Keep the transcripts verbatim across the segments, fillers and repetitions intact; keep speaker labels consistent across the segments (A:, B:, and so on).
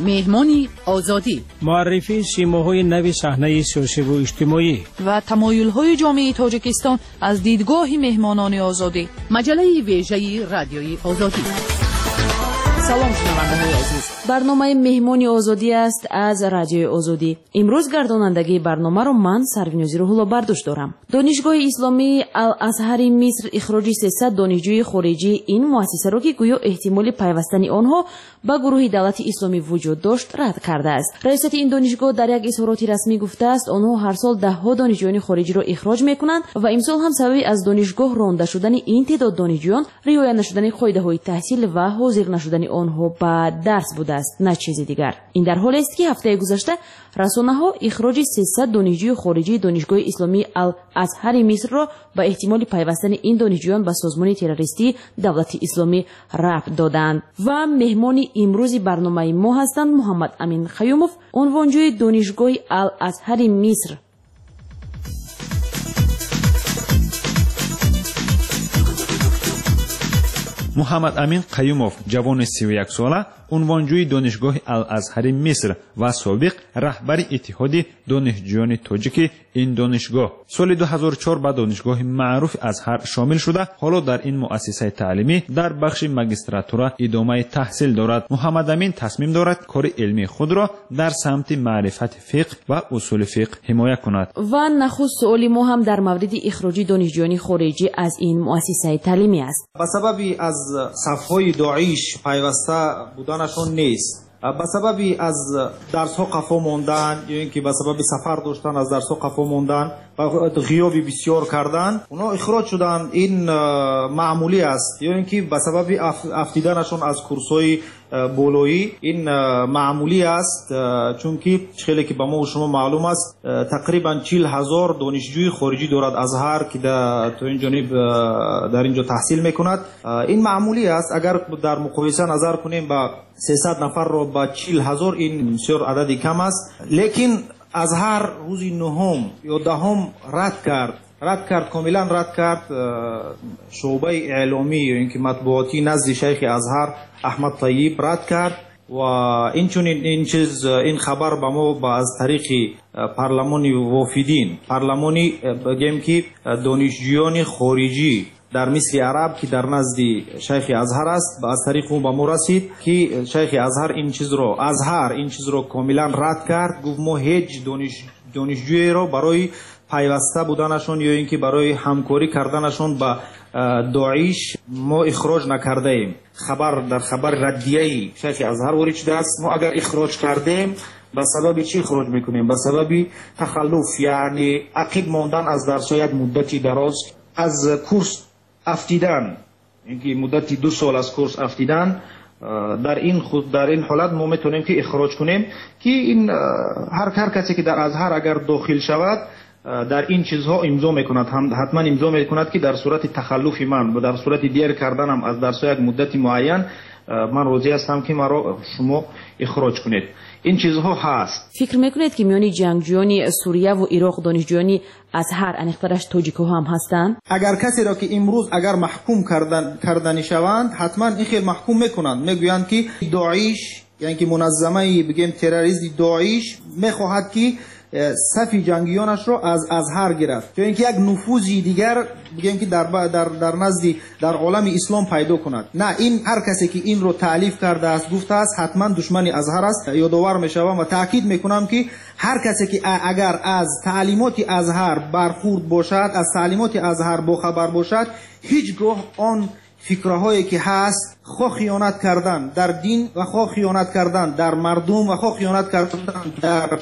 A: مهمانی آزادی،
B: معرفی سیماهای نو صحنه سیاسی و اجتماعی
C: و تمایل‌های جامعه تاجیکستان از دیدگاه مهمانان آزادی.
A: مجله ویژه رادیوی آزادی.
C: سلام شنونده‌های عزیز،
D: برنامه مهمانی آزادی است از رادیو آزادی. امروز گردانندگی برنامه رو من سروینوزی روح‌الله برداشت دارم. دانشگاه اسلامی الازهر مصر اخراج سیصد دانشجوی خارجی این مؤسسه را که گویا احتمال پیوستن آنها به گروه دولت اسلامی وجود داشت رد کرده است. رئیس این دانشگاه در یک اظهارات رسمی گفته است آنها هر سال ده ها دانشجویان خارجی را اخراج می‌کنند و امسال هم سبب از دانشگاه رانده شدن این تعداد دانشجویان رعایت نشدن قاعده‌های تحصیل و حاضر نشدن آنها به درس بوده است، نه چیزی دیگر. این در حالی است که هفته گذشته رسانه‌ها اخراج سیصد دانشجوی خارجی دانشگاه اسلامی الازهر مصر را به احتمال پیوستن این دانشجویان به سازمان تروریستی دولت اسلامی ربط دادند. و مهمان امروز برنامه ما هستند محمد امین خیوموف، عنوانجوی دانشگاه الازهر مصر.
E: محمد امین قیوموف جوان سی و یک ساله، عنوانجوی دانشگاه الازهر مصر و سابق رهبر اتحاد دانشجویان تاجیک این دانشگاه، سال دو هزار و چهار به دانشگاه معروف ازهر شامل شده. حالا در این مؤسسه تعلیمی در بخش ماجستراتورا ادامه تحصیل دارد. محمد امین تصمیم دارد کار علمی خود را در سمت معرفت فقه و اصول فقه حمایت کند.
D: و نخست سؤال ما هم در مورد اخراج دانشجویان خارجی از این مؤسسه تعلیمی است.
F: به سببی از صفهای داعش پیوسته بودنشون نیست، به سببی از درس ها قفا موندن یا اینکه به سبب سفر داشتن از درس ها قفا موندن و غیابی بسیار کردن اونا اخراج شدن. این معمولی است. یا اینکه به سبب افتیدنشون از کورس‌های بولویی، این معمولی است، چون که خیلی که به ما و شما معلوم است تقریبا چهل هزار دانشجوی خارجی دارد ازهر که در تو این جانب در اینجا تحصیل میکند. این معمولی است. اگر در مقایسه نظر کنیم با سیصد نفر رو با چهل هزار، این بسیار عددی کم است. لیکن ازهر روزی نهم یا دهم رد کرد رد کرد کاملا رد کرد شعبه اعلامی یا اینکه مطبوعاتی نزد شیخ ازهر احمد طیب رد کرد. و این چون این چیز این خبر به ما با از طریق پارلمانی وافدین، پارلمانی بگیم که دانشجویان خارجی در مصر عرب که در نزد شیخ ازهر است، از طریق اون به ما رسید که شیخ ازهر این چیز رو ازهر این چیز رو کاملا رد کرد. گفت ما هیچ دانش دانشجویی رو برای پیوسته بودنشون یا اینکه برای همکاری کردنشون با داعش ما اخراج نکرده ایم. خبر در خبر ردیه شیخ ازهر وارد شده است. ما اگر اخراج کردیم به سبب چی اخراج میکنیم؟ به سبب تخلف، یعنی عقب ماندن از درس یک مدتی دراز، از کورس افتیدن، اینکه مدتی دو سال از کورس افتیدن. در این خود در این حالت ما میتونیم که اخراج کنیم که این هر هر کسی که در ازهر اگر داخل شود در این چیزها امضا میکند، هم حتما امضا میکند که در صورت تخلف من و در صورت دیر کردنم از درس یک مدتی معین من راضی هستم که مرا شما اخراج کنید. این چیزها هست.
D: فکر میکنید که میانی جنگجویان سوریه و عراق دانشجویان ازهر انیخترش تاجیک‌ها هم هستند؟
F: اگر کسی را که امروز اگر محکوم کردن کردنی شوند حتما این خیلی محکوم میکنند، میگویند که داعش یعنی که منظمه بگیم تروریستی داعش میخواهد که صف جنگیانش رو از ازهر گرفت، چون اینکه یک نفوذی دیگر بگیم که در در در نزد در عالم اسلام پیدا کند. نه، این هر کسی که این رو تالیف کرده است گفته است حتما دشمن ازهر است. یادآور میشوم و تاکید میکنم که هر کسی که اگر از تعلیمات ازهر برخورد باشد، از تعلیمات ازهر باخبر باشد، هیچگاه آن فکرهایی که هست خواه خیانت کردن در دین و خواه خیانت کردن در مردم و خواه خیانت کردن در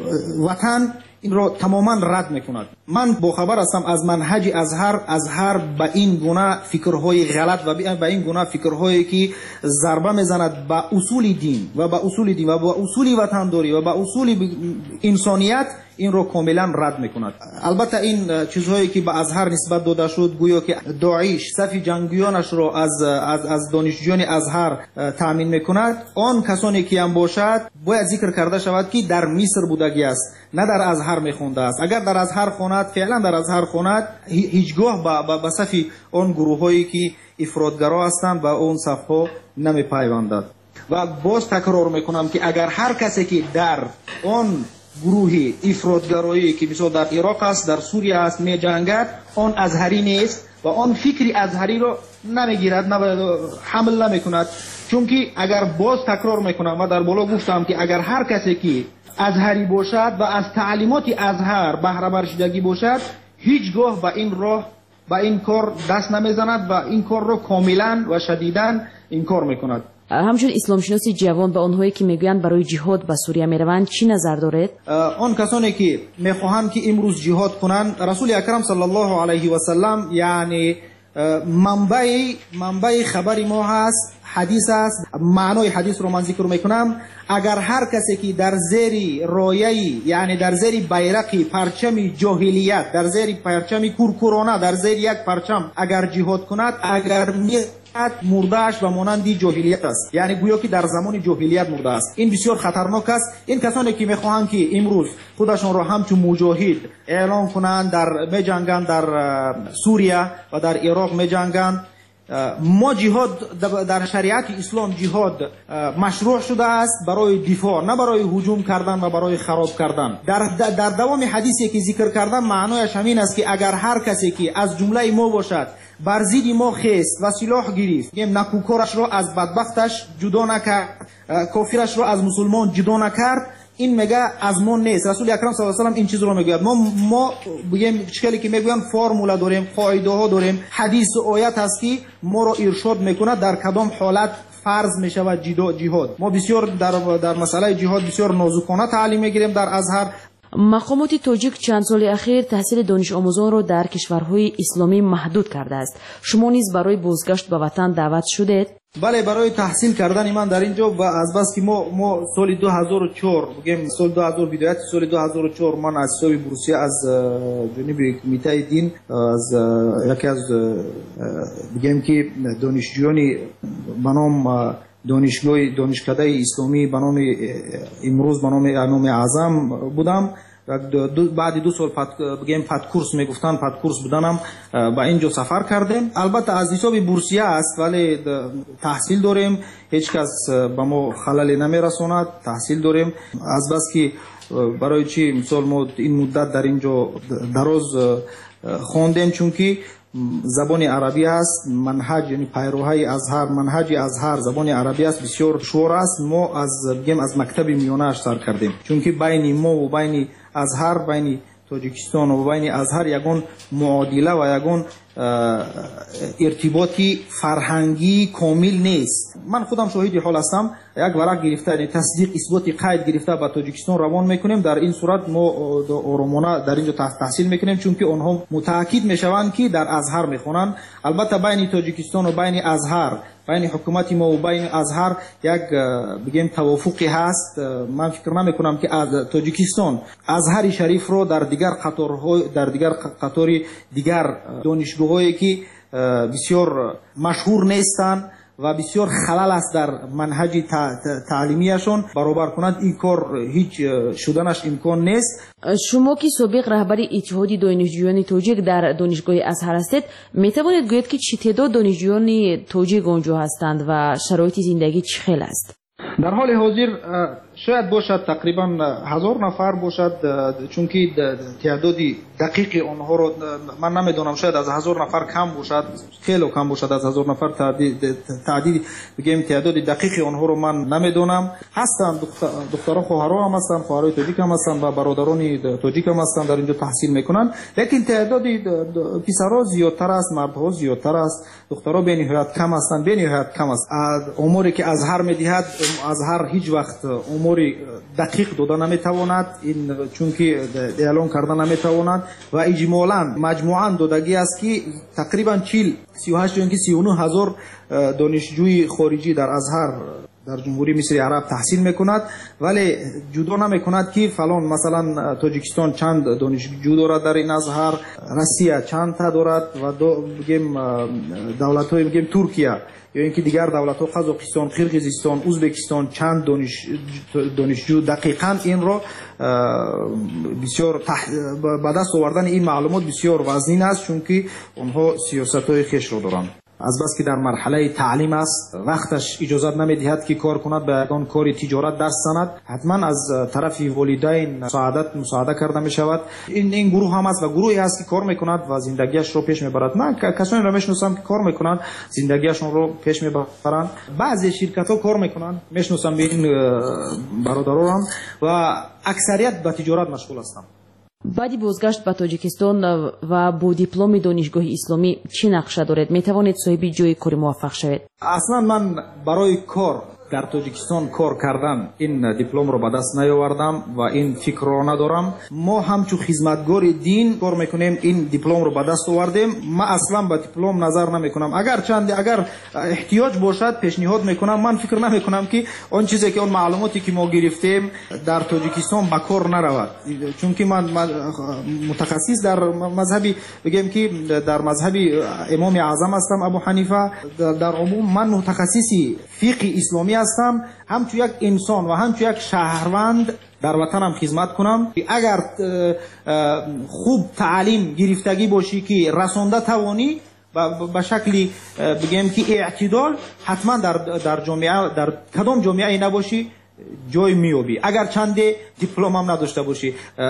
F: وطن این را تماما رد میکند. من با خبر هستم از منهج ازهر ازهر به این گونه فکرهای غلط و به این گونه فکرهایی که ضربه میزند به اصول دین و به اصول دین و به اصول وطنداری و به اصول انسانیت این رو کاملا رد میکند. البته این چیزهایی که به ازهر نسبت داده شد گویا که داعش صف جنگیانش رو از از از دانشجویان ازهر تامین میکند، آن کسانی که هم باشد باید ذکر کرده شود که در مصر بودگی است، نه در ازهر میخونده است. اگر در ازهر خوند، فعلا در ازهر خوند، هیچگاه به صف اون گروهایی که افراطگرا هستند و اون صفها نمیپیوندد. و باز تکرار میکنم که اگر هر کسی که در آن گروه افراطگرایی که مثلا در عراق است، در سوریه است میجنگد، آن ازهری نیست و آن فکری ازهری رو نمیگیرد، حمل نمیکند. چون که اگر باز تکرار میکنم و در بالا گفتم که اگر هر کسی که ازهری باشد و از تعلیمات ازهر بهره برشیدگی باشد، هیچگاه به این راه به این کار دست نمیزند و این کار رو کاملا و شدیداً انکار میکند.
D: همچون اسلام شناسی جوان به آنهایی که میگویند برای جهاد به سوریه میروند چی نظر دارید؟
F: آن کسانی که میخواهند که امروز جهاد کنند، رسول اکرم صلی الله علیه و سلم یعنی منبع منبع خبر ما هست، حدیث است. معنای حدیث رو من ذکر میکنم. اگر هر کسی که در زیر رایه یعنی در زیر بیرق پرچم جاهلیت، در زیر پرچم کورکورانه، در زیر یک پرچم اگر جهاد کند، اگر می مردهش و مانندی جاهلیت است، یعنی گویا که در زمان جاهلیت مرده است. این بسیار خطرناک است. این کسانی که میخواهند که امروز خودشون را همچون مجاهد اعلام کنند، در میجنگند، در سوریه و در عراق میجنگند. ما جهاد در شریعت اسلام جهاد مشروع شده است برای دفاع، نه برای هجوم کردن و برای خراب کردن. در در دوام حدیثی که ذکر کردم معنایش همین است که اگر هر کسی که از جمله ما باشد بر ضد ما خیست و سلاح گرفت، میگم نکوکارش را از بدبختش جدا نکرد، کافرش را از مسلمان جدا نکرد، این میگه از ما نیست. رسول اکرم صلی الله علیه و آله این چیز رو میگوید. ما ما بگیم چکلی که میگوین فرمولا داریم، قاعده ها داریم، حدیث و آیت هست که ما رو ارشاد میکنه در کدام حالت فرض میشود جهاد. ما بسیار در در مسئله جهاد بسیار نازکانه تعلیم میگیریم در ازهر.
D: مقامات تاجیک چند سال اخیر تحصیل دانش آموزان را در کشورهای اسلامی محدود کرده است. شما نیز برای بازگشت به وطن دعوت شدید؟
F: بله، برای تحصیل کردن من در اینجا و از بس که ما ما سال دو هزار و چهار بگیم سال دو هزار بدایت سال دو هزار و چهار من از حساب بورسیه از جنوب کمیته دین از یکی از بگیم که دانشجویانی به نام دانشگاه دانشکده اسلامی به نام امروز به نام نام اعظم بودم. دو بعد دو سال پد بگیم پد کورس میگفتن پد کورس بودنم با اینجا سفر کردیم. البته از حساب بورسیه است ولی تحصیل داریم، هیچ کس به ما خلل نمیرساند. تحصیل داریم از بس که برای چی مثال ما این مدت در اینجا دراز خواندیم، چون که زبان عربی است، منهج یعنی پیروهای ازهر، منهج ازهر زبان عربی است، بسیار شور است. ما از بگیم از مکتب میانه سر کردیم، چون که بین ما و بین ازهر، بین تاجیکستان و بین ازهر یگون معادله و یگون ارتباطی فرهنگی کامل نیست. من خودم شاهد حال هستم. یک ورق گرفته تصدیق اثبات قید گرفته به تاجیکستان روان میکنیم. در این صورت ما آرامانه در اینجا تحصیل میکنیم، چون که آنها متأکد میشوند که در ازهر میخونن. البته بین تاجیکستان و بین ازهر، بین حکومت ما و بین ازهر یک بگیم توافقی هست. من فکر نمی کنم که از تاجیکستان ازهر شریف رو در دیگر قطارهای در دیگر قطاری دیگر دانشگاهایی که بسیار مشهور نیستند و بسیار خلل است در منهج تعلیمیشون برابر کند، این کار هیچ شدنش امکان نیست.
D: شما که سابق رهبر اتحاد دانشجویان تاجیک در دانشگاه ازهر هستید، می توانید گویید که چه تعداد دانشجویان تاجیک آنجا هستند و شرایط زندگی چه خیلی است؟
F: در حال حاضر شاید باشد تقریبا هزار نفر باشد، چون که تعدادی دقیق آنها رو من نمیدونم، شاید از هزار نفر کم باشد، خیلی کم باشد از هزار نفر. تعداد تعداد بگیم تعداد دقیق آنها رو من نمیدونم. هستند دختران خواهران هم هستند، خواهرای تاجیک هم هستند و برادران تاجیک هم هستند در اینجا تحصیل میکنند، لیکن تعداد پسرها زیادتر است، مردها زیادتر است، دخترها به نهایت کم هستند، به نهایت کم است. عمری که ازهر میدهد، ازهر هیچ وقت عمری دقیق داده نمیتواند، این چون که اعلان کردن نمیتواند و اجمالاً مجموعاً دادگی است که تقریبا چهل سی و هشت یا سی و نه هزار دانشجوی خارجی در ازهر در جمهوری مصر عرب تحصیل میکند، ولی جدا نمیکند که فلان مثلا تاجیکستان چند دانشجو دارد در این ازهر، روسیه چند تا دارد و دو بگیم دولت‌های بگیم ترکیه یا اینکه دیگر دولت‌ها قزاقستان، قرقیزستان، ازبکستان چند دانش دانشجو. دقیقاً این را بسیار تح... به دست آوردن این معلومات بسیار وزین است، چون که اونها سیاست‌های خیش را دارند. از بس که در مرحله تعلیم است، وقتش اجازه نمیدهد که کار کند، به اون کار تجارت دست زند، حتما از طرف والدین مساعدت مساعده کرده می شود. این این گروه هم است و گروهی است که کار میکند و زندگیش رو پیش میبرد. من کسانی را میشناسم که کار میکنند، زندگیشون رو پیش میبرند. بعضی شرکت ها کار میکنند، میشناسم این برادران و اکثریت به تجارت مشغول هستند.
D: баъди бозгашт ба тоҷикистон ва бо дипломи донишгоҳи исломӣ чӣ нақша доред? метавонед соҳиби ҷойи кори муваффақ шавед?
F: аслан ман барои кор дар тоҷикистон кор кардан ин дипломро ба даст наёвардам ва ин фикрро надорам. мо ҳамчун хизматгори дин кор мекунем, ин дипломро ба даст овардем. ман аслан ба диплом назар намекунам. агар чанде агар эҳтиёҷ бошад пешниҳод мекунам. ман фикр намекунам ки он чизе ки он маълумоте ки мо гирифтем дар тоҷикистон ба кор наравад, чунки ман мутахассис дар мазҳаби бигем ки дар мазҳаби имоми аъзам ҳастам, абу ҳанифа. дар умум ман мутахассиси фиқҳи исломӣ هستم، همچون یک انسان و همچون یک شهروند در وطنم خدمت کنم. اگر خوب تعلیم گرفتگی باشی که رسانده توانی به شکلی بگیم که اعتدال، حتما در در جامعه در کدام جامعه نباشی جای میابی. اگر چند دیپلم هم نداشته باشی،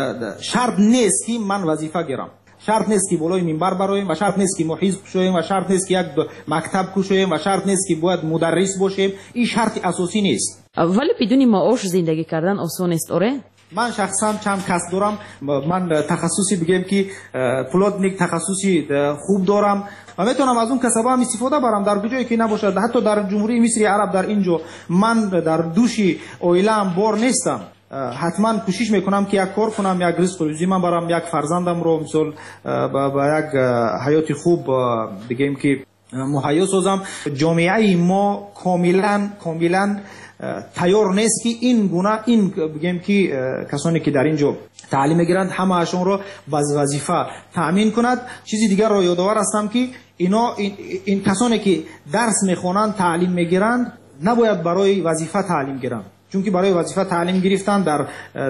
F: شرط نیست که من وظیفه گیرم، شرط نیست که بالای منبر برایم و شرط نیست که ما حزب شویم و شرط نیست که یک مکتب کوشیم و شرط نیست که باید مدرس باشیم. این شرط اساسی نیست.
D: ولی بدون معاش زندگی کردن آسان است آره؟
F: من شخصا چند کسب دارم. من تخصصی بگم که پلاتنیک تخصصی خوب دارم و میتونم از اون کسبا هم استفاده برم در کجایی که نباشد. حتی در جمهوری مصر عرب در اینجا من در دوشی اویلم بار نیستم. حتما کوشش میکنم که یک کار کنم، یک رزق روزی من برم، یک فرزندم رو مثلا با یک حیات خوب بگیم که مهیا سازم. جامعه ما کاملا کاملا تیار نیست که این گونه این بگیم که کسانی که در اینجا تعلیم میگیرند همه اشون رو وظیفه تامین کند. چیزی دیگر رو یادآور هستم که اینا این, این کسانی که درس میخوانند تعلیم میگیرند نباید برای وظیفه تعلیم گیرند، چون که برای وظیفه تعلیم گرفتن در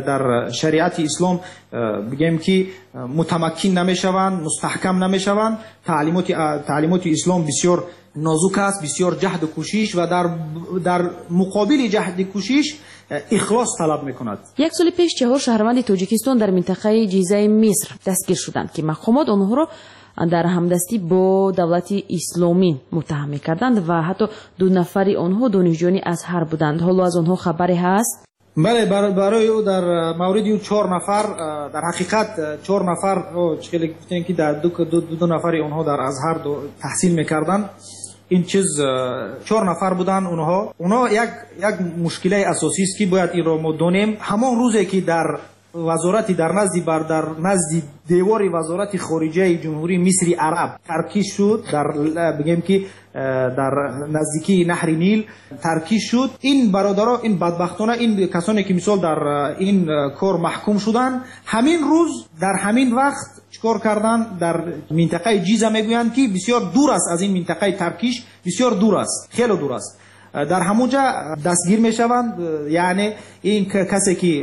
F: در شریعت اسلام بگیم که متمکن نمیشوند، مستحکم نمیشوند. تعلیمات تعلیمات اسلام بسیار نازک است، بسیار جهد و کوشش و در در مقابل جهد و کوشش اخلاص طلب میکند.
D: یک سال پیش چهار شهروند تاجیکستان در منطقه جیزه مصر دستگیر شدند که مقامات آنها را در همدستی با دولت اسلامی متهم می‌کردند و حتی دو نفری آنها دانشجویان ازهر بودند. حالا از آنها خبری هست؟
F: بله، برای او در مورد او چهار نفر در حقیقت چهار نفر چه گفتن که در دو دو, دو نفری آنها در ازهر تحصیل می‌کردند. این چیز چهار نفر بودن. اونها اونها یک یک مشکل اساسی است که باید این رو ما دونیم. همان روزی که در وزارت در نزد بر در نزد دیوار وزارت خارجه جمهوری مصر عرب ترکیب شد، در بگیم که در نزدیکی نهر نیل ترکیب شد. این برادرها، این بدبختانه، این کسانی که مثال در این کار محکوم شدن، همین روز در همین وقت چیکار کردن؟ در منطقه جیزه میگویند که بسیار دور است از این منطقه ترکیش، بسیار دور است، خیلی دور است. در همونجا دستگیر میشوند. یعنی این کسی که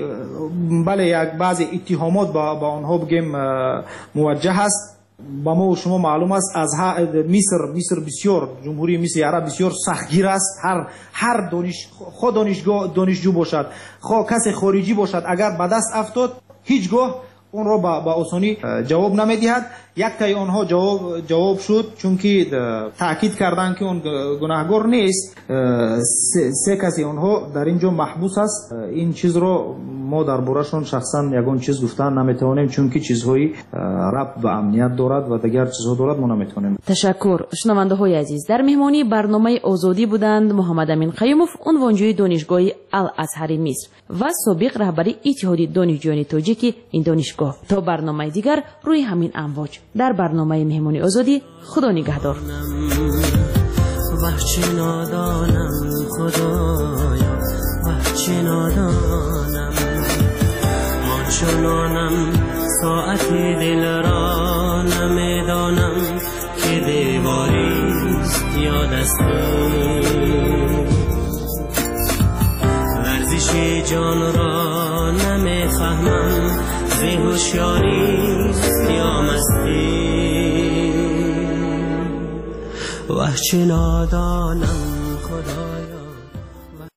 F: بله یک بعضی اتهامات با با آنها بگیم موجه است. با ما و شما معلوم است از مصر مصر بسیار جمهوری مصر عرب بسیار سختگیر است. هر هر دانش خود دانشگاه دانشجو باشد، خود کسی خارجی باشد، اگر به دست افتاد هیچگاه اون رو با با آسانی جواب نمیدهد. یک تای آنها جواب جواب شد، چون که تاکید کردند که اون گناهگار نیست. سه, سه کسی آنها در اینجا محبوس است. این چیز رو ما در بارشون شخصا یگان چیز گفتن نمیتونیم، چون که چیزهایی ربط به امنیت دارد و دیگر چیزها دارد، ما نمیتونیم.
D: تشکر. شنونده های عزیز، در مهمانی برنامه آزادی بودند محمد امین قیوموف، عنوانجوی دانشگاه الازهر مصر و سابق رهبری اتحاد دانشجویان تاجیک این دانشگاه. تا برنامه دیگر روی همین امواج در برنامه مهمانی آزادی. خدا نگهدار.
G: وحچه نادانم خدایا، وحچه نادانم، ما چنانم ساعت دل را نمیدانم که دیواریست یا دستی، ورزش جان را نمیفهمم ز هوشیاری یا مستی، وحچه نادانم